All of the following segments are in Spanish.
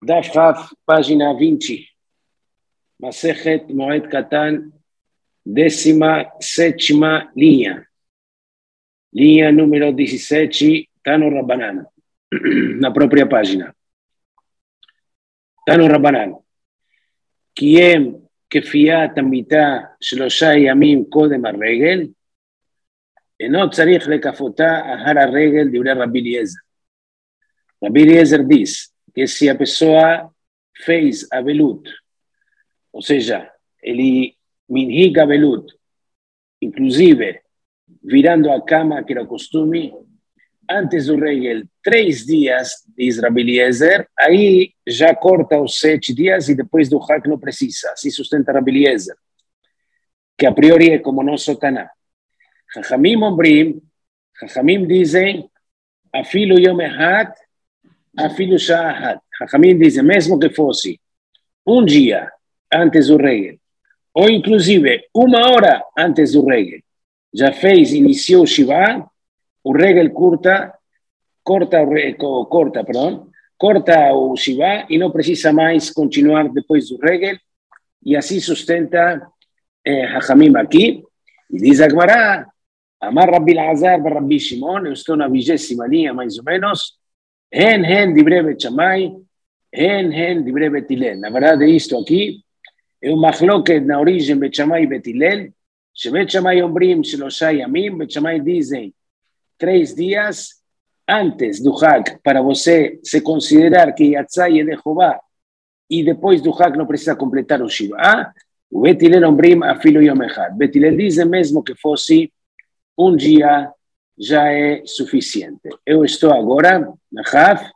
Daf Haf, página 20. Masejet Moed Katan, 17ª linha. Linha número 17, Tano Rabbanan. Na própria página. Tano Rabbanan. Kiem כפיית המיטה 3 ימים קודם הרגל, אינו צריך לכפותה אחר הרגל דברי רבי אליעזר. Rabi Eliezer diz que se a pessoa fez avelut, ou seja, ele minhig avelut, inclusive virando a cama, que era o costume, antes do regel, 3 dias, diz Rabi Eliezer, aí já corta os 7 dias e depois do Hak não precisa. Assim sustenta Rabi Eliezer, que a priori é como nosso Taná. Chachamim dizem, afilu yom echad, afilu shah ahad. Chachamim dizem, mesmo que fosse um dia antes do regel, ou inclusive 1 hora antes do regel, já fez, iniciou o Shiva, o regel corta o Shiva e não precisa mais continuar depois do regel, e assim sustenta Hachamim aqui. E diz a Gemara, Amar Rabbi Elazar bar Rabbi Shimon, eu estou na 20ª linha mais ou menos, Hen divrei Bet Shammai, Hen divrei Bet Hillel. Na verdade, isto aqui é um machloket na origem Bet Shammai e Bet Hillel, שבית שמאי אומרים 3 ימים, בית שמאי dizem 3 dias antes do Hag, para você se considerar que Yatzá e Yedechová, e depois do Hag não precisa completar o Shiva. O Bet Hillel אומרים אפילו יום אחד. Bet Hillel dizem mesmo que fosse um dia já é suficiente. Eu estou agora na Haf,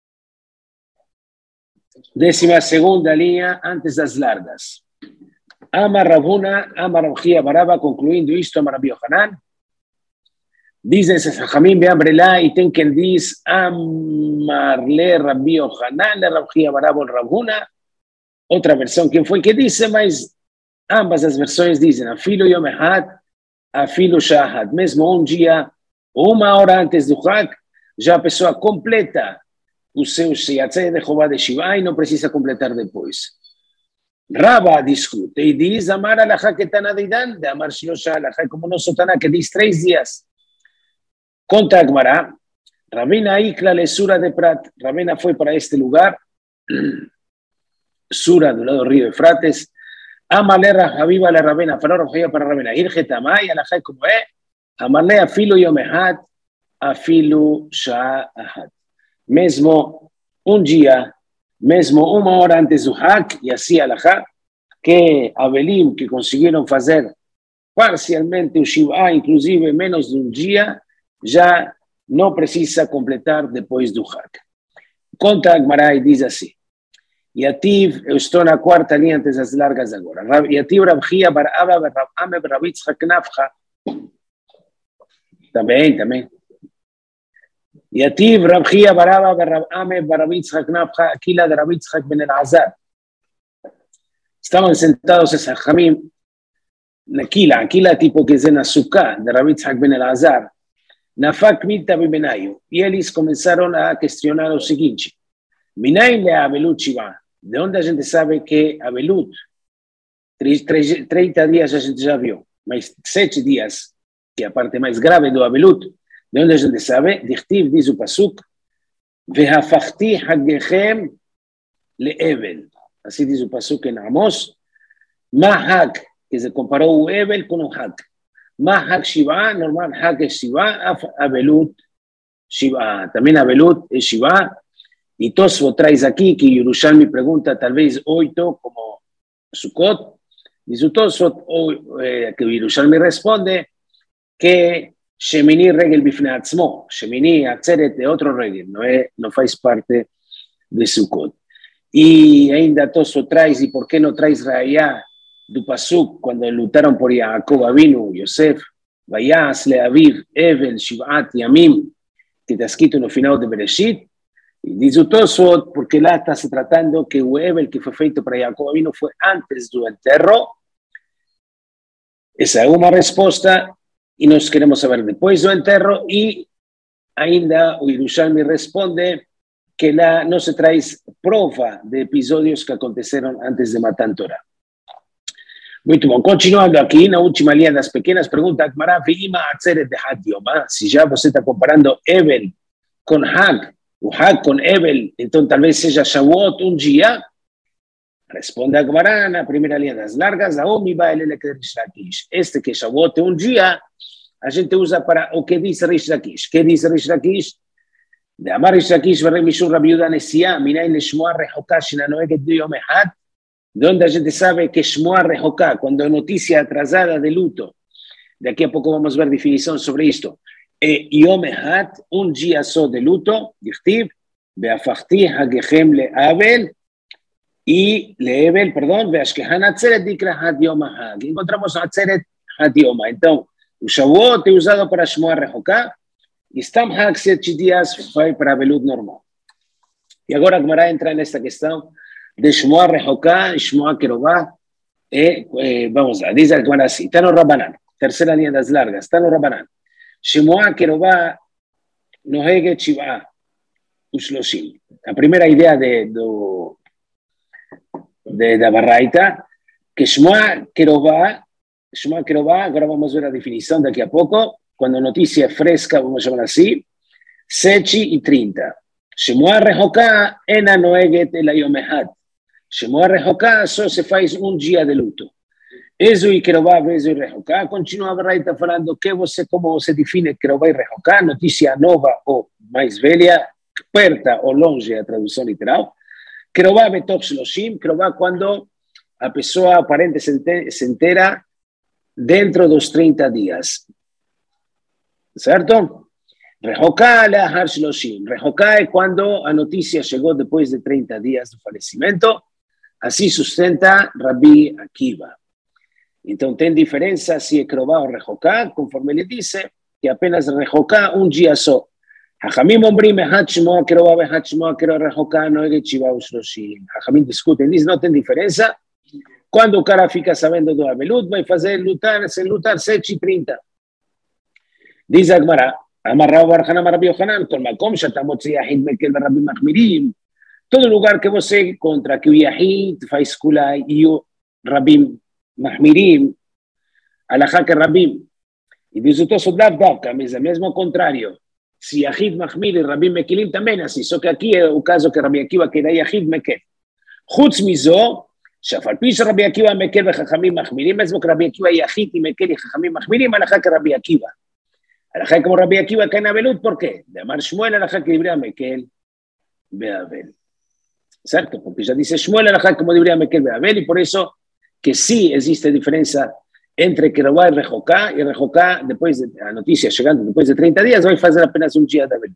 12ª linha antes das largas. Amar Ravuna, Amar Rabchia Baraba, concluindo isto, Amar Rabbi Yohanan, dizem-se Chachamim be'amrelá, e tem quem diz Amar le Rabbi Yohanan, le Rabchia Baraba, Ravuna, outra versão, quem foi que disse, mas ambas as versões dizem, afilo yom echad, afilo shahad, mesmo um dia, 1 hora antes do Hag, já a pessoa completa o seu Yatzá Yedechová de Shiva e não precisa completar depois. Raba discute e diz Amar alachá que Taná de Idan, de Amar Shlosha alachá, como nosso Taná que diz 3 dias. Conta a Gemara, Rabina Ikla le Sura de Prat, Rabina foi para este lugar, Sura do lado do rio Eufrates, Amarle Rahabiba le Rabina, falou Rahabiba para Rabina, Irgetamai alachá como é, Amarle afilu yom echad, afilu shah ahad. Mesmo um dia, mesmo 1 hora antes do Hak, e assim alahá, que Avelim, que conseguiram fazer parcialmente o Shiva, inclusive menos de um dia, já não precisa completar depois do Hak. Conta a Gemara e diz assim, Yativ, eu estou na 4ª linha antes das largas agora, Yativ Rabchia bar Abba bar Rav Ame bar Rav Yitzchak Nafcha, também. Yativ Rabchia Baraba Rav Ame bar Rav Yitzchak Nafcha, Aquila de Rav Yitzchak ben Elazar. Estaban sentados en Chachamim, Aquila tipo que es en Azúcar, de Rav Yitzchak ben Elazar, Nafak Mita Bibenayu, y eles começaram a questionar o seguinte, Minayin le Avelut Shiva, de onde a gente sabe que Avelut, 30 dias a gente já viu, mas 7 dias, que é a parte mais grave do Avelut, de onde a gente sabe? Dichtiv diz o Pasuk, Vehafachti Hagechem le'evel. Assim diz o Pasuk em Amos. Mahag, que se comparou o Evel com o Hag. Mahag Shiva, normal Hag é Shiva, Avelut Shiva. Também Avelut é Shiva. E Tosfot traz aqui que Yerushalmi pergunta, talvez 8, como Sukkot. Diz o Tosfot, que Yerushalmi responde, que Shemini regel bifnei atzmo, Shemini atzeret é outro regel, não faz parte de Sukkot. E ainda Tosfot traz, e por que não traz Raya do Pasuk, quando lutaram por Yaakov Avinu, Yosef, Vayas le'aviv Evel Shiv'at Yamim, que está escrito no final de Bereshit, e diz o Tosfot, porque lá está se tratando que o Evel que foi feito para Yaakov Avinu foi antes do enterro. Essa é uma resposta. E nós queremos saber depois do enterro, e ainda o Yerushalmi responde que no se trae prueba de episodios que acontecieron antes de Matan Torah. Muy bien, continuando aquí, en la última línea de las pequeñas preguntas, si ya usted está comparando Evel con Hag, o Hag con Evel, entonces tal vez sea Shavuot un día. Responde a Gemara en la primera línea de las largas, este que Shavuot un día, a gente usa para o que dice Rish Lakish. ¿Qué dice Rish Lakish? De Amar Rish Lakish, Berre Mishur Rabbi Yehuda Nesia, Minayin Leshmoa Rehoká, Shinanoeget Yom Echad, donde la gente sabe que Shmoa Rehoká, cuando hay noticia atrasada de luto, de aquí a poco vamos a ver definición sobre esto, Yom Echad, un día so de luto, Dichtiv, Beafachti Hagechem Le'avel, y Le'evel, perdón, Beashkehan Atzeret Dikra Had Yom Hag. Encontramos Atzeret Had Yom. Entonces, o Shavuot es usado para Shmoa Rehoká, y Stam Hag 7 días fue para Belut normal. Y ahora Gemara entra en esta cuestión de Shmoa Rehoká y Shmoa Kerubá. Vamos a ver, dice Gemara así, Tano Rabbanan, tercera línea de las largas, Tano Rabbanan, Shmoa Kerubá Nohege Chivá Ushloshim. La primera idea de la Baraita, que Shmoa Kerubá, ahora vamos a ver la definición de aquí a poco, cuando noticia fresca, vamos a llamar así, Sechi y 30. Shmoa Rehoká ena noeget el Yom Echad. Shmoa Rehoká só se faz un día de luto. Eso y Kerubá, eso y Rehoká. Continua a Baraita falando como você define Kerubá y Rehoká, noticia nova o mais velha, perta o longe, a traducción literal. Kerubá betop shloshim, Kerubá cuando a pessoa aparente se entera dentro de los 30 días. ¿Cierto? Rehoká leahar shloshim. Rehoká es cuando la noticia llegó después de 30 días de fallecimiento. Así sustenta Rabbi Akiva. Entonces, ¿tiene diferencia si es Kerubá o Rehoká? Conforme le dice que apenas Rehoká un día so. Hajamim ombrim echad shmoa Kerubá ve'echad shmoa Rehoká noeget shiva ushloshim. Hajamim discuten, dice no tiene diferencia. Cuando o cara fica sabendo do Abelut, vai fazer lutar 7 y 30. Dice Agmará, Amarrao Barjana Rabbi Yohanan, con Malcolm, Shatamotzi Yahid Mekel Rabbi Mahmirim. Todo lugar que você contra que o Yahid faz kulai e o Rabbi Mahmirim, alajá que Rabbi. E diz o Tosso Davdavka, mas é mesmo ao contrário. Se Yahid Mahmir e Rabbi Mekelim também assim, só que aqui é o caso que Rabbi Akiva que era Yahid Mekel. Chutz mizo, שאף על פי שרבי עקיבא מקל וחכמים מחמירים, אז רבי עקיבא יחיד עם מקל וחכמים מחמירים, הלכה כרבי עקיבא. הלכה כמו רבי עקיבא כאן אבלות, ¿por qué? De amar Shmuel, הלכה כדברי המקל באבל. ¿Cierto? Porque ya dice Shmuel, הלכה como דברי המקל באבל, y por eso que sí existe diferencia entre Kerubá y Rehoká, después de la noticia llegando después de 30 días, va a hacer apenas un día de avel.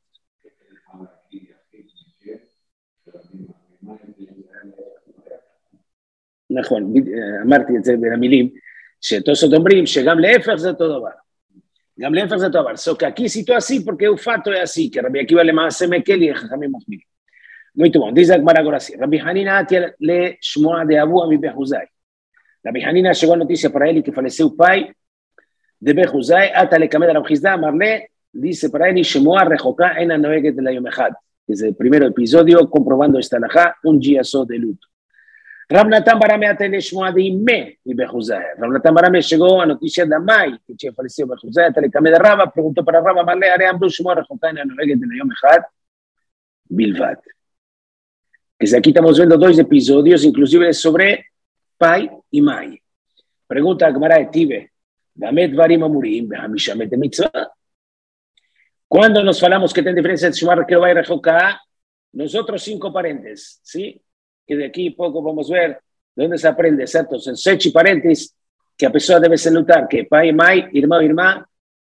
נכון, אמרתי את זה במילים, שתוספות אומרים שגם להפך זה אותו דבר. גם להפך זה אותו דבר. So que aquí cito así porque el fato es así, que Rabbi Akiva למעשה מקל y חכמים מחמירים. Muito bom, dice Agmará ahora así. Rabbi Hanina atia le Shmoa de Abu Ami Behuzai. Rabbi Hanina llegó a noticia para él que faleceu o pai de Behuzai, ata le camé de Rabbi Hizda, amarle, dice para él, Shmoa Rehoká ena noeget de la Yom Echad. Desde el primer episodio, comprobando esta alajá, un día so de luto. Rav Natan Barame atende Shmoa de Ime y Behuzai. Rav Natan Barame llegó a noticia de Amai, que tinha falecido Behuzai, ata le camé de Rava, preguntó para Rava, amarle, haré ambro Shmoa Rehoká ena noeget de la Yom Echad, Bilvat. Que aquí estamos viendo 2 episodios, inclusive sobre Pai y Mai. Pregunta a Gemara de Tibe, Damet Varim Amurim, Behamishamet Mitzvah. Cuando nos falamos que tiene diferencia entre Shmoa Kerubá y Rehoká, nosotros 5 paréntesis, ¿sí? Que de aquí poco vamos a ver de dónde se aprende, ¿cierto? En 7 paréntesis, que a pessoa debe salutar, que Pai y Mai, irmão,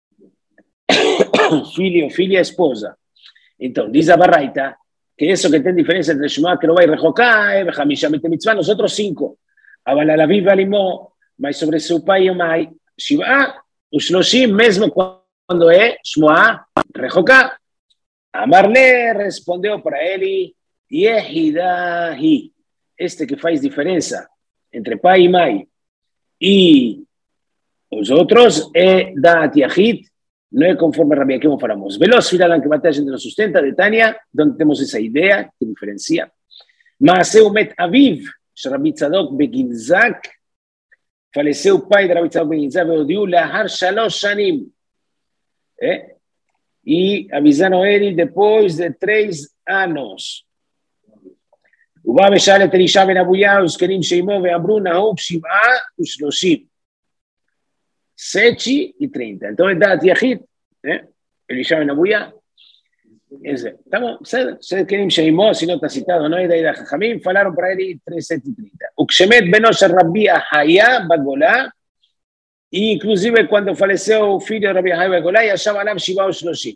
filho, filha, esposa. Entonces, dice a Baraita, que eso que tiene diferencia entre Shmoa Kerubá y Rehoká, Behamishamet Mitzvah, nosotros 5. אבל על אביו ועל אמו, מה sobre su pai y mai, 7 ו30, mesmo quando é Shmoa Rehoká. Amarle respondeu para ele, Yehidahi, este que faz diferença entre pai e mãe e os outros é Da'at Yahid, no es conforme a Rabbi Akiva falamos. Veloz filalan que batalla nos sustenta de Tania, donde tenemos esa idea que diferencia. Maaseu met aviv, Rabbi Tzadok beginzak, faleceu pai de Rabbi Tzadok beginzak, veodiu lahar shalosh shanim. E avisaram ele depois de 3 anos. ובא ושאל את אלישע בן אבויה וזקנים שעמו ואמרו נהוג 7 ו30. Sechi y 30. Entonces, da Yahid, Elisha ben Abuya. Estamos, se quieren Sheimó, si no está citado, no hay de Ida Jajamín, falaron para él 3, 7 y 30. Ukshemet Benosh Rabbi Ahaya Bagolá, e inclusive cuando faleceu o filho de Rabbi Ahaya Bagolá, e achava lá Shiva o Shloshim.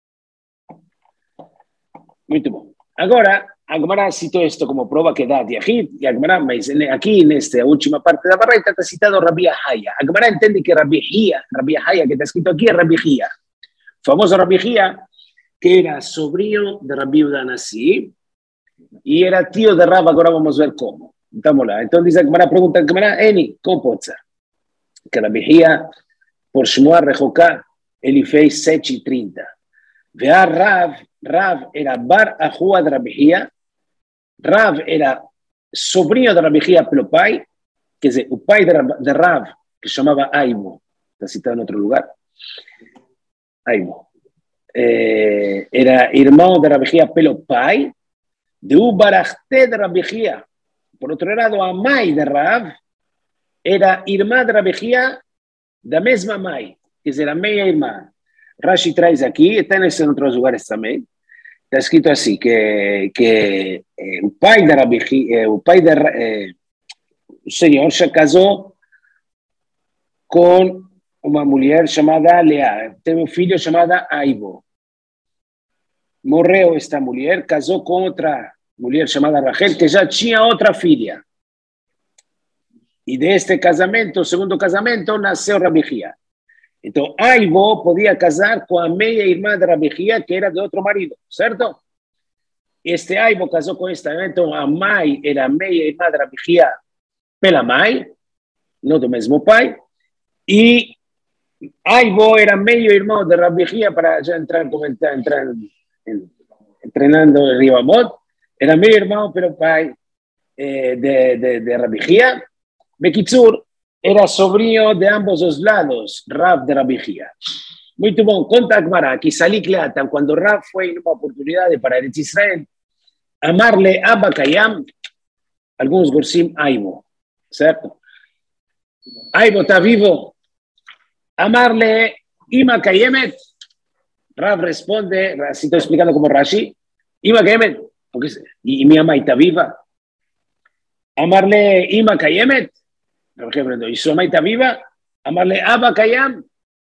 Muito bom. Agora, Agmará citó esto como prueba que da Yahid, y Agmará, aquí en esta última parte de la barra está citado Rabbi Ahaya. Agmará entiende que Rabbi Ahaya, que está escrito aquí, es Rabbi Hia. Famoso Rabbi Hia, que era sobrino de Rabbi Yehuda Nasi, y era tío de Rab, ahora vamos a ver cómo. Entonces dice Agmará, pregunta Agmará, Eni, ¿cómo puede ser? Que Rabbi Hia, por Shmuar Rejoká, él fez 7 y 30. Vea Rav era Bar Ahua de Rabbi Hia. Rav era sobrino de Rabbi Hia pelo pai, que es el pai de Rav, que se llamaba Aibo, está citado en otro lugar. Aibo. Era hermano de Rabbi Hia pelo pai, de Ubarachté de Rabbi Hia. Por otro lado, Amai de Rav era irmã de Rabbi Hia da mesma mãe, que era meia irmã. Rashi traz aqui, está en otros lugares también. Está escrito así, que el pai de Rabbi Hia, o señor se casó con una mujer llamada Lea, tiene un filho llamada Aibo. Morreu esta mujer, casó con otra mujer llamada Rachel, que ya tenía otra filha. Y de este casamento, segundo casamento, nació Rabbi Hia. Entonces, Aibo podía casar con la media irmã de Rabbi Hia, que era de otro marido, ¿cierto? Este Aibo casó con esta, entonces Amai era media irmã de Rabbi Hia pela mãe, no del mismo pai, y Aibo era medio hermano de Rabbi Hia para ya entrar entrenando en Ribamot, era medio hermano pero pai de Rabbi Hia. Bekitzur era sobrino de ambos los lados, Rav de Rabbi Hia. Muy bom, conta Agmará, que Salik Leatan, cuando Rav fue en una oportunidad para Eretz Israel, amarle a Bakayam, algunos gorsim Aibo, ¿cierto? Aibo está vivo, amarle Ima Kayemet, Rav responde, así estoy explicando como Rashi, Ima Kayemet, y mi mamá está viva, amarle Ima Kayemet, por ejemplo, y su mamá está viva, amarle Abba Kayam.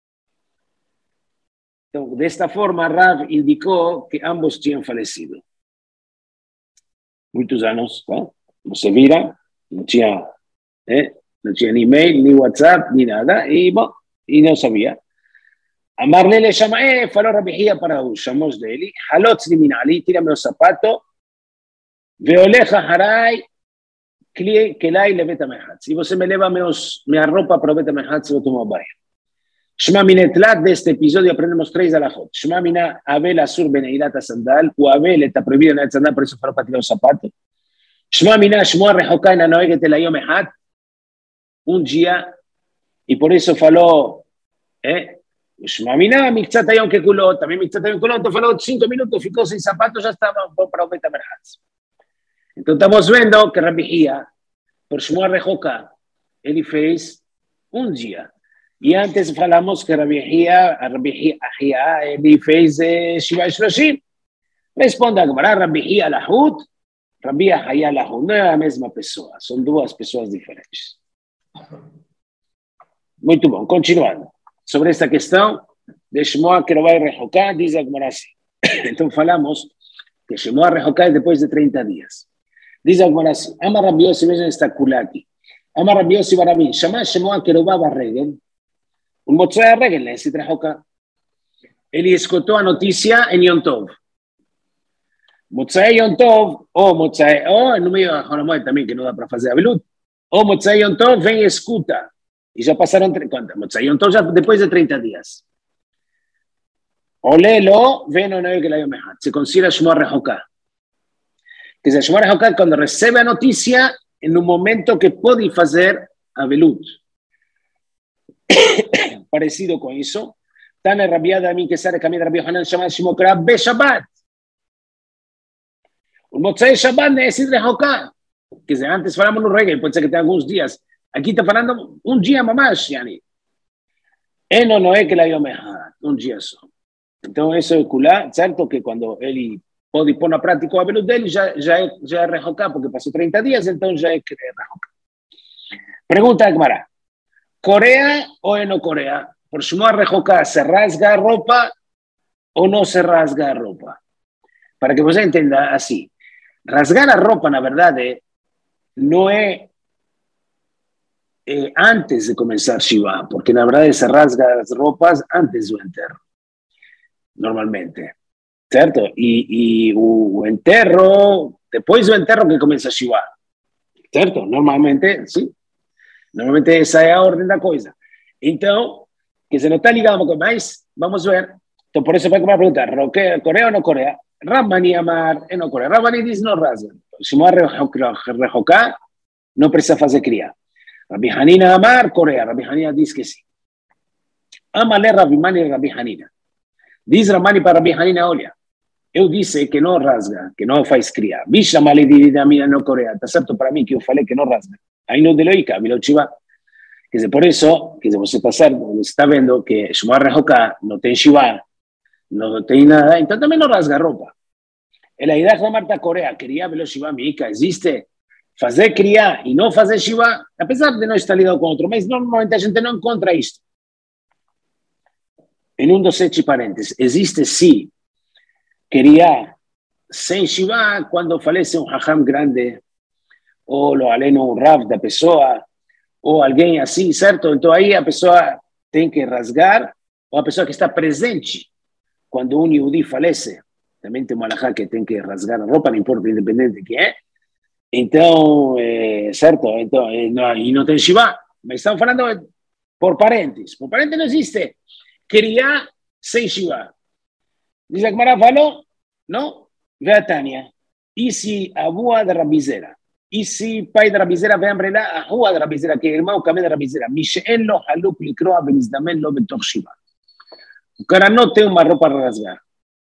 De esta forma, Rav indicó que ambos habían fallecido. Muchos años, no se mira, no tenía ni mail, ni WhatsApp, ni nada, y no sabía. Amarle le llama, faló Rabbi Hia para llamamos de él, halotz ni minali, tírame los zapatos, veoleja haray, que la le beta mehatz. Y vos me eleva mi ropa para beta mehatz, lo tomo vaya. Shema minetlat de este episodio aprendemos 3 alajot. Shema mina Abel asur beneilat sandal, o Abel está prohibido en el sandal, por eso faló para tirar los zapatos. Shema mina Shmuar rejoká en anoeget el ayom mehat, un día, y por eso faló, Shema mina mixat ayom que culó, también mixat ayom culó, entonces faló 5 minutos, ficó sin zapatos, ya estaba para beta mehatz. Entonces estamos viendo que Rabbi Hia, por Shmuar rejoká, él fez un día. Y antes hablamos que Rabbi Hia él fez Shiva Shloshim. Responde a Gemara, Rabbi Hia Lahut, Rabbi Hia Lahut. No es la misma persona, son 2 personas diferentes. Muy bien, continuando. Sobre esta cuestión de Shmuar que lo va a rejocar, dice Gemara así. Entonces hablamos que Shmuar rejocar es después de 30 días. Dice Gemara así, Ama Rabbi Yossi, vean esta culaki. Ama Rabbi Yossi Barabin, Shama Shmuar que lo va a regel. Un motzai regel, se trajo acá. Él escuchó la noticia en Yom Tov. Motzai Yom Tov, o en número de Jonamoy también, que no da para hacer Abelut, o Motzai Yom Tov, ven y escucha. Y ya pasaron, ¿cuántas? Motzai Yom Tov ya después de 30 días. Olelo, veno no que la yomehat. Se considera Shmuar Rehoká. Que se Shmuar Rehoká cuando recibe la noticia en un momento que puede hacer Avelut. Parecido con eso. Tane rabiada a mí que sale camino Rabbi Hanan Shaman Shimokra Be Shabbat. Un Motzai Shabbat necesita Rehoká. Que se antes falamos los reggae, puede ser que tenga algunos días. Aquí está falando un día más, yani. No es que la yomehat, un día solo. Entonces, eso es culá, ¿cierto? Que cuando él puede poner a prática o Avelut dele, ya es Rehoká, porque pasó 30 días, entonces ya es Rehoká. Pregunta de Gemara. ¿Corea o no Corea? Por Shmuar Rehoká, ¿se rasga ropa o no se rasga ropa? Para que usted entienda así. Rasgar la ropa, la verdad, no es antes de comenzar Shiva, porque la verdad se rasga las ropas antes del enterro. Normalmente, ¿cierto? Y o enterro, después del enterro que comienza Shiva, ¿cierto? Normalmente, sí. Normalmente esa es la orden de la cosa. Entonces, que se nos está ligado con más, vamos a ver. Entonces, por eso fue como preguntar, ¿Corea o no Corea? Ramani Amar, no Corea. Ramani dice no rasga. Si me Rehoká, no precisa fazer cría. Rabbi Hanina Amar, Corea. Rabbi Hanina dice que sí. Amale Rabbi Mani Rabbi Hanina. Diz Ramani para Rabbi Hanina, olha, eu disse que não rasga, que não faz cria. Bicha male de a minha no Coreia. Está certo para mim que eu falei que não rasga. Aí não deloica, me lo chiva. Que se por isso, que se você está vendo que Shmuar Rehoká não tem Shiva, não tem nada, então também não rasga roupa. La idea de Marta Corea, queria ver Shiva mica, existe fazer cria e não fazer Shiva, apesar de não estar ligado com outro, mas normalmente a gente não encontra isto. Em um dos 7 parênteses, existe sim queria sem Shiva quando falece um hacham grande, ou lo aleno um rav da pessoa, ou alguém assim, certo? Então aí a pessoa tem que rasgar, ou a pessoa que está presente quando um Yehudi falece, também tem uma alahá que tem que rasgar a roupa, não importa, independente de quem é. Então, certo? Então, e não tem Shiva, mas estamos falando por parênteses. Por parênteses não existe queria sem Shiva. Diz a Gemara, falou, não? Vê a Tânia. E se a avó da Rabizera? E se pai da Rabizera vem lá, a avó da Rabizera, que é irmão caminho da Rabizera, Mishen lo haluk likroa benizdamen lo betoch Shiva. O cara não tem uma roupa para rasgar.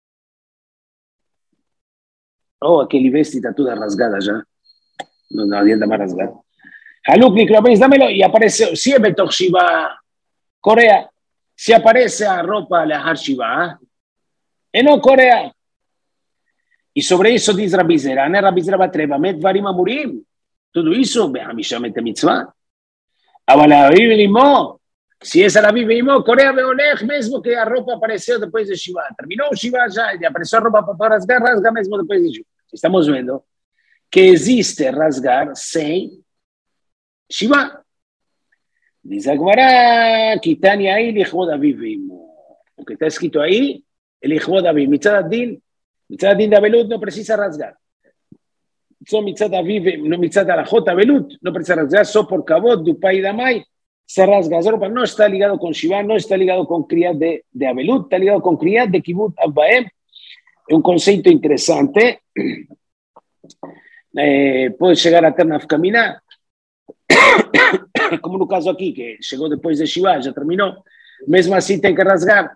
Oh, aquele veste está toda rasgada já. Não adianta mais rasgar. Haluk likroa benizdamen e apareceu, se é betoch Shiva, Coreia, se aparece a roupa lahar Shiva, e não Coreia. E sobre isso diz Rabizera, né? Rabizera batreba, met varim amurim. Tudo isso, behamishamet mitzvah. Aval aviv limo, se essa la vive limo, Coreia veolech, mesmo que a roupa apareceu depois de Shiva. Terminou o Shiva já, e apareceu a roupa para rasgar, rasga mesmo depois de Shiva. Estamos vendo que existe rasgar sem Shiva. Diz a Gemara, Kitani aí, lichvod aviv limo. O que está escrito aí, lichvod aviv, mitzad din, מצד דין דבלות לא פרסיסה rasgar. So מצד אביב, no מצד הלכות אבלות, no precisa rasgar, so por kavod du pai damai, se rasga. Pero no está ligado con Shiva, no está ligado con cría de abelut, está ligado con cría de kibut abbaem. Es un concepto interesante. Puede llegar a ter una camina, como en un caso aquí, que llegó después de Shiva, ya terminó, mesmo así tiene que rasgar.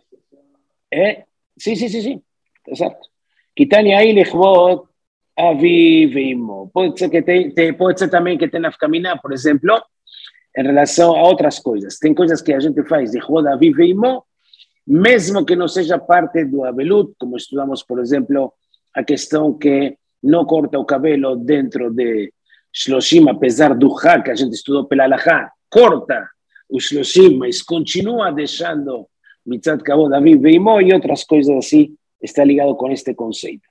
Sí. Exacto. Kitani ahí lechvot aviv imo. Puede ser también que tenga camina, por ejemplo, en relación a otras cosas. Tem coisas que a gente faz lechvot aviv imo, mesmo que não seja parte do abelut, como estudamos, por exemplo, a questão que não corta o cabelo dentro de Shloshim, apesar do ha que a gente estudou pela alahá, corta o Shloshim, mas continua deixando mitzat kavod aviv imo e outras coisas assim. Está ligado con este concepto.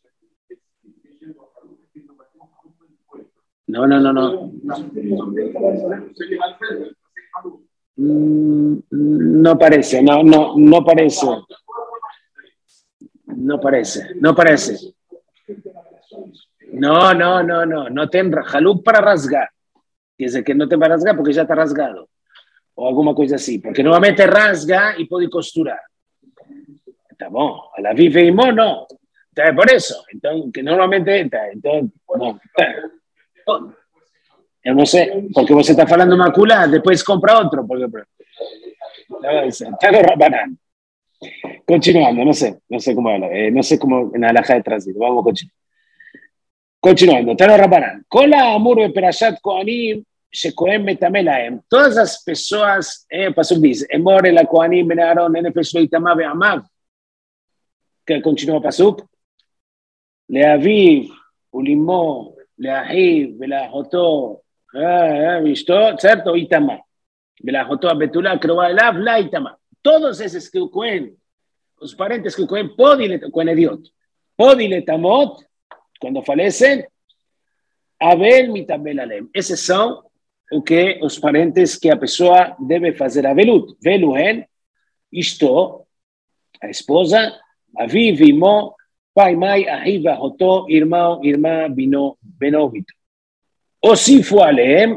No. No parece, no parece. No parece. No tem haluk para rasgar. Quer dizer que no te va a rasgar porque ya está rasgado. O alguna cosa así. Porque nuevamente rasga y puede costurar. Tá bom. A la vive y no. Então, por eso. Entonces, que normalmente está. Entonces, no. Eu não sei, porque você está falando maculá, depois compra outro. Porque... Está no Rabanán. Continuando, no sé cómo habla, no sé cómo en Alajá de tránsito, vamos a continuar. Continuando, Tano Rabanán. Kola amur be perashat kohanim shekohen metameh lahem. Todas as pessoas, pasuk diz, emor el kohanim ben Aaron, nefesh lo itamah ve'amav. Que continua o pasuk. Leaviv, ulimo, leahiv, velahoto, visto, certo, itamah. Velahoto abetulá, kroa elav, la itamah. Todos esos que Cohen, los parentes que Cohen Cohen Ediot, Podile Tamot, cuando falecen, Abel Mitabel Alem. Esos son los parentes que a pessoa debe hacer Abelut. Veluhen, Ishto, a esposa, Aviv, Imo, Pai, Mai, Ahiv, Ahotó, Irmão, Irmã, Bino, Benovito. O si fue Alem,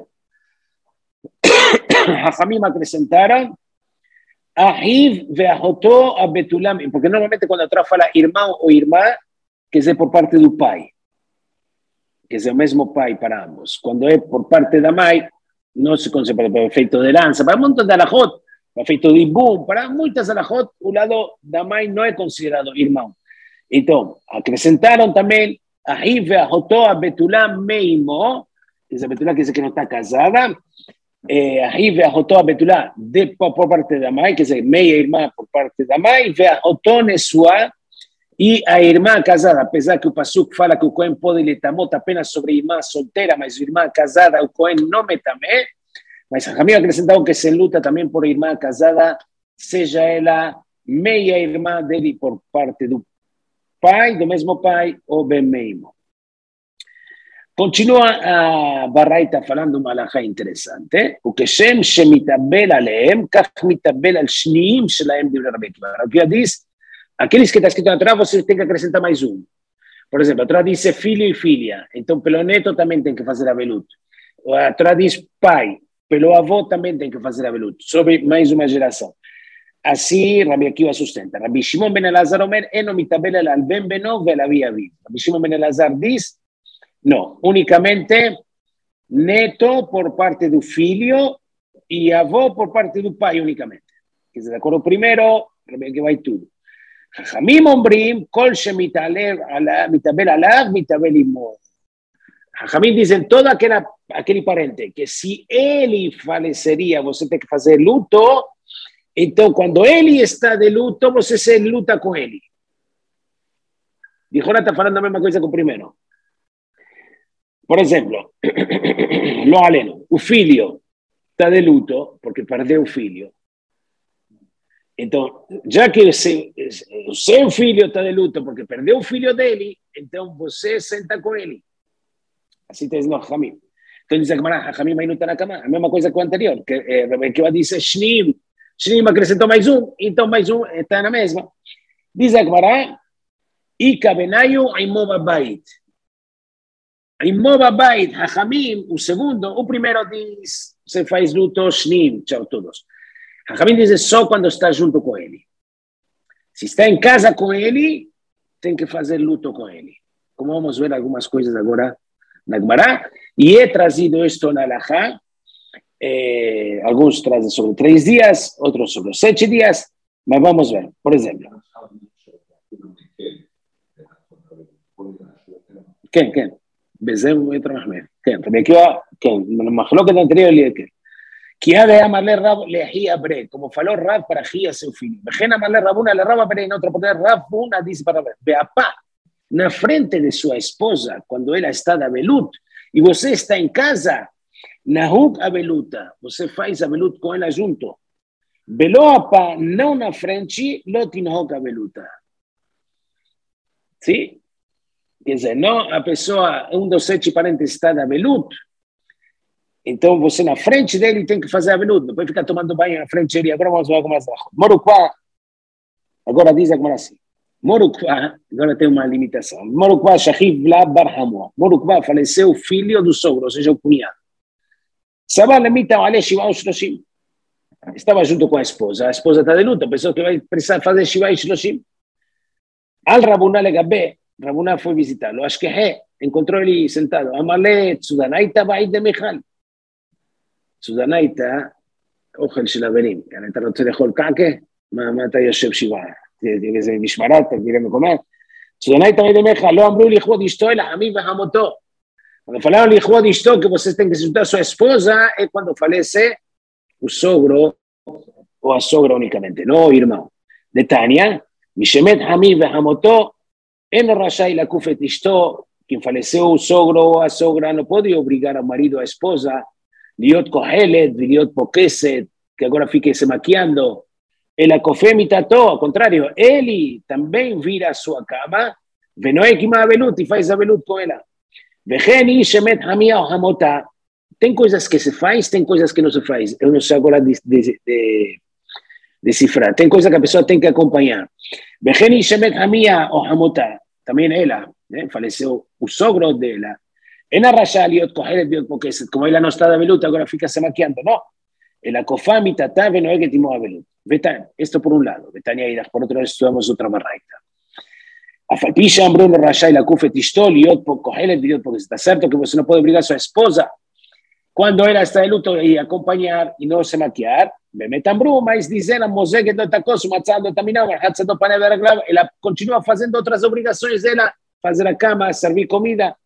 Hajamim acrescentaron, Ahiv ve'ahotó a Betulam, porque normalmente cuando atrás fala irmão o irmã, que es por parte do pai, que es el mismo pai para ambos. Cuando es por parte da mãe, no se considera para efecto de lanza, para un montón de alajot, para efecto de ibum, para muchas alajot, un lado da mãe no es considerado irmão. Entonces, acrescentaron también Ahiv ve'ahotó a Betulam meimo, esa Betulam que dice que no está casada, Ahiv ve'ahotó a Betulá por parte de Amai, que es meia irmã por parte de Amai, ve'ahotó Nesua, e a irmã casada, apesar que o Pasuk fala que o Cohen pode letamot apenas sobre irmã solteira, mas irmã casada, o Cohen não metamé, mas a Jamil acrescentaram que se luta também por irmã casada, seja ela meia irmã dele por parte do pai, do mesmo pai, ou bem meimo. Continua a Baraita falando uma alahá interessante, o que Shem shemitabel aleem, kach mitabel al shniim shelaem de Rabbi Akiva. Rabbi Akiva diz, aqueles que está escrito na Torá, você tem que acrescentar mais um. Por exemplo, a Torá diz filho e filha, então pelo neto também tem que fazer abelut. A Torá diz pai, pelo avô também tem que fazer abelut, sobre mais uma geração. Assim, Rabbi Akiva sustenta. Rabbi Shimon ben Elazar omer, eno mitabel al ben beno vel avi aviv. Rabbi Shimon ben Elazar diz, no, únicamente neto por parte do filho e avô por parte do pai únicamente. Que se de acordo primeiro, que vai tudo. Jajamim ombrim, kol shemitabel alav, mitabel imo. Jajamim dizem todo aquele parente que se ele faleceria, você tem que fazer luto, então quando ele está de luto, você se luta com ele. Dijo, está falando a mesma coisa que o primeiro. Por exemplo, lo aleno, o filho está de luto porque perdeu o filho. Então, já que o seu filho está de luto porque perdeu o filho dele, então você senta com ele. Assim está dizendo Jajamim. Então diz a Gemara, Jajamim aí não está na cama. A mesma coisa que o anterior, que vai dizer Shnim. Shnim acrescentou mais um, então mais um está na mesma. Diz a Gemara, Ika benayu aimova bait. Imova Bait, Jajamim, o segundo, o primeiro diz, você faz luto, Shnim, tchau todos. Jajamim diz só quando está junto com ele. Se está em casa com ele, tem que fazer luto com ele. Como vamos ver algumas coisas agora na Gemara, e é trazido isto na Alahá, alguns trazem sobre 3 dias, outros sobre 7 dias, mas vamos ver, por exemplo. Quem? Bezeu e Ramahmed. כן, רבי עקיבא, כן, מחלוקת anterior לי, כן. כי há de amarle Rab le Ahía Bre, como falou Rab para Ahía seu filho. Vején amarle Rabuna le Rab Bre, en outra oportunidade, Rabuna diz para Rab, Beapá, na frente de sua esposa, quando ela está da Abelut, e você está em casa, Nahuk Abeluta, você faz Abelut com ela junto. Beloapá, não na frente, Lotinhok Abeluta. Sim? Quer dizer, não a pessoa, dos 7 parentes está da Abelut, então você na frente dele tem que fazer Abelut, depois fica tomando banho na frente dele, agora vamos ver como é que Morukvá, agora diz a Gemara assim, Morukvá, agora tem uma limitação, Morukvá Shachiv Vla Barhamua, Morukvá faleceu o filho do sogro, ou seja, o cunhado. Sabá lemita ale Shiva Shloshim, estava junto com a esposa está de luto, a pessoa que vai precisar fazer Shiva Shloshim, Al Rabuna le Gabé, Rabuna fue a visitarlo. Ashkehe, encontró él sentado. Amale, Tzudanaita, Bait de Mijal. Tzudanaita, אוכל של אבנים. אתה רוצה לאכול קעקע? מה אתה יושב שבעה? איזה משמרת, תגידי מקומך. ציונאי תמיד אמרך, לא אמרו לכבוד אשתו, אלא עמי וחמותו. Cuando falaron hijo de esto, que vos tenés que insultar a su esposa, es cuando falece un sogro o a sogra únicamente, no hermano. De Tania, Mishemet Hami Behamoto, en Rashay la Kufet Ishto, quien falleció un sogro o a sogra, no podía obligar a marido a esposa, Liot Kohelet, Liot Pokeset, que ahora fique se maquiando. El acofé mitato, al contrario, Eli también vira su cama, Venoe Kima Belut y Faiza Belut Koela. Vejeni Shemet Hamia o Hamota. Tem coisas que se faz, tem coisas que não se faz. Eu não sei agora decifrar. Tem coisa que a pessoa tem que acompanhar. Vejeni Shemet Hamia o Hamota. Também ela, faleceu o sogro dela. En Arrasha Liot Kohelet Liot Pokeset. Como ela não está da Belut, agora fica se maquiando. No. El acofá mitata Venoe que timó a Belut. Esto por un lado. Betania Idas. Por otro lado estudiamos otra barraita. Afalpisha, Bruno Rashay, la Kufet Ishto, Liot Kohelet, Liot porque está cierto que você no puede obligar a su esposa cuando era está de luto y acompañar y no se maquiar. Bemetan Brumas, dicen a Mosé que no está cosa, matzando taminado, hatzando panel de arreglar, ella continúa haciendo otras obligaciones de ella, hacer la cama, servir comida,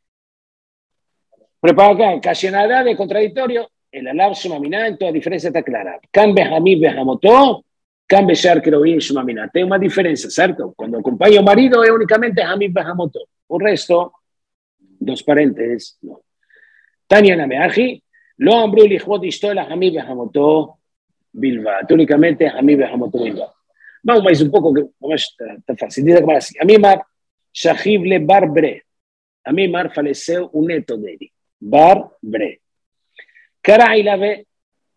preparar casi nada de contradictorio, el alab shumamina, en toda diferencia está clara. Kan Behamí Behamotó, Can Beshar Keroí Shumamina. Tem una diferencia, ¿cierto? Cuando acompaña a un marido es únicamente Hamid Behamoto. Un resto, dos paréntesis, no. Tania Nameaji, lo ambrú el hijo de Ishtola Hamid Behamoto Bilba. Únicamente Hamid Behamoto Bilba. Vamos más un poco, que está fácil. Dice como así. Amimar, Shahible Barbre. Amimar faleceu un neto de él. Barbre. Cara y la ve,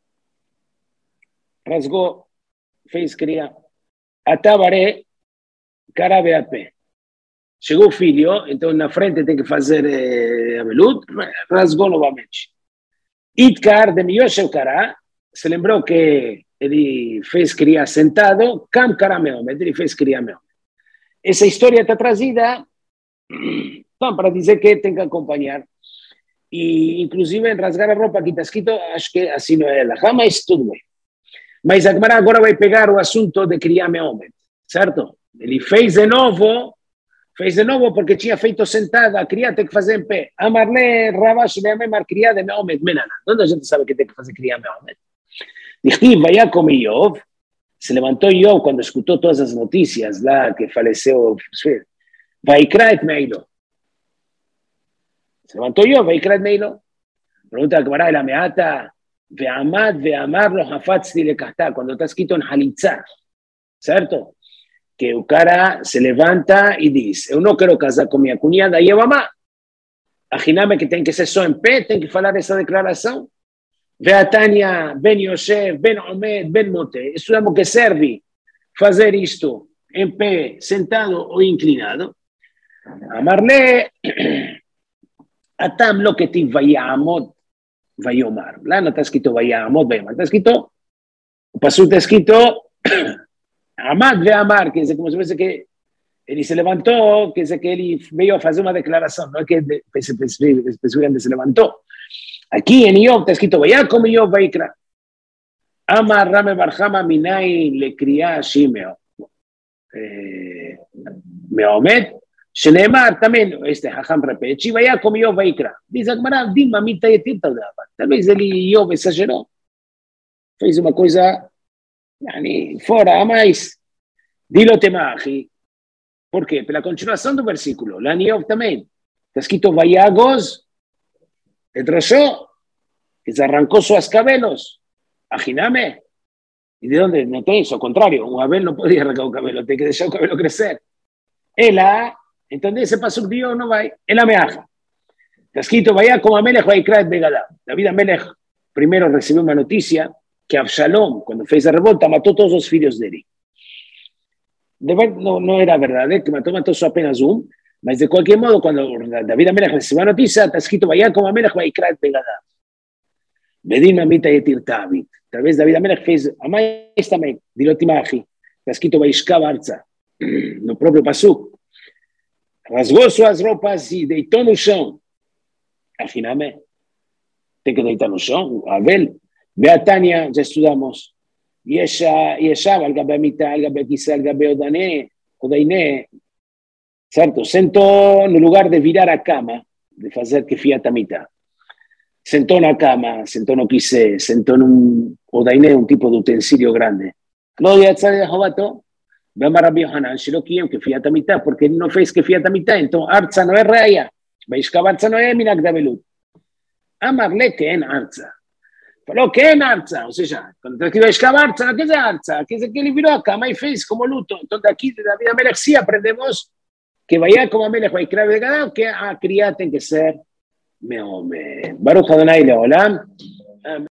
rasgó. Fez cria, atabaré, cara beapé. Chegou o filho, então na frente tem que fazer abelut, rasgou novamente. Itkar de Miyoshev Kara, se lembrou que ele fez cria sentado, Kam Kara Meomet, ele fez cria Meomet. Essa história está trazida para dizer que tem que acompanhar. E, inclusive, em rasgar a roupa que está escrito, acho que assim não é ela. Mas tudo bem. Mas a Gemara agora vai pegar o assunto de criar Meomet, certo? Ele fez de novo porque tinha feito sentada, a criar tem que fazer em pé. Amarle, Rabash, Meamemar, criar de Meomet, Menana. Onde a gente sabe que tem que fazer criar Meomet? Dichtiv, vaya como Iov, se levantou Iov quando escutou todas as notícias lá que faleceu, Vaikra et Meilo. Se levantou Iov, Vaikra et Meilo. Pregunta a Gemara, la meata, Ve'amad ve'amar lo hafatzti lekahta, cuando está escrito en halitzá, ¿cierto? Que el cara se levanta y dice, yo no quiero casar con mi cuñada y mamá. Imagíname que tiene que ser só en pé, tiene que hablar esa declaración. Ve'atania, ben Yosef, ben Omed, ben Mote, estudiamos que serve hacer esto en pé, sentado o inclinado. Amarle, atam lo que te vayamot. Vayomar. Lá no está escrito Vayamot, Vayomar. Está escrito, o pasú está escrito Amad Veamar, que es como si fuese que él se levantó, que es que él veio a hacer una declaración, no es que específicamente se levantó. Aquí en Iov está escrito Vayakom Iov Vaikra. Amar Rame Barjama Minai le cría Shimeo. Meomet. שנאמר תמיד, חכם רפאצ'י, ויקום איוב ויקרא. Diz a Gemara, Dilma, mita yetir taldava. Talvez ele Iov exagerou. Fez uma coisa, fora, mas, dilo temachi. Por quê? Pela continuação do versículo. Lá em Iov também. Está escrito, Vayagos, Edroshó, que se arrancou suas cabelos. Ajiname. ¿Y de dónde? No tem isso, ao contrário. Um Abel não podia arrancar o cabelo, tem que deixar o cabelo crescer. Ela, entonces ese paso Dios no va, en la meaja. Está escrito, vaya como Amelech va a Ikrat Begadá. David Amelech primero recibió una noticia que Absalom, cuando fue esa revolta, mató todos los hijos de él. No era verdad, que mató solo apenas un, pero de cualquier modo, cuando David Amelech recibió la noticia, está escrito, vaya como Amelech va a Ikrat Begadá. Bedin Mamita Yetir Tabit. Tal vez David Amelech fez, amá esta me, dilo timaji. Está escrito, va a Ishkav Arza. no propio pasuk. Rasgó sus ropas y deitó no chão. Imagíname, tem que deitar no chão, Abel. Ve a Tania, ya estudamos. Y ella, al gabe amita, al gabe quizá, al gabe odainé, ¿cierto? Sentó en lugar de virar a cama, de hacer que fiata mitad. Sentó en la cama, sentó no quise, sentó en un odainé, un tipo de utensilio grande. No voy a estar de jovato. Vamos a Rabbi Yohanan, si lo quieren que fiata mitad, porque no fez que fiata mitad, entonces arza no es raya. Veis que arza no es minak davelut. Amarle que en arza. Pero que en arza, o sea, cuando te escribes que arza, ¿qué es arza? ¿Qué es que le viró a cama y fez como luto? Entonces aquí de David Amelech sí aprendemos que vaya como Amelech, va a crear de ganado, que a criar tiene que ser Meomen. Baruch Adonai Leolam.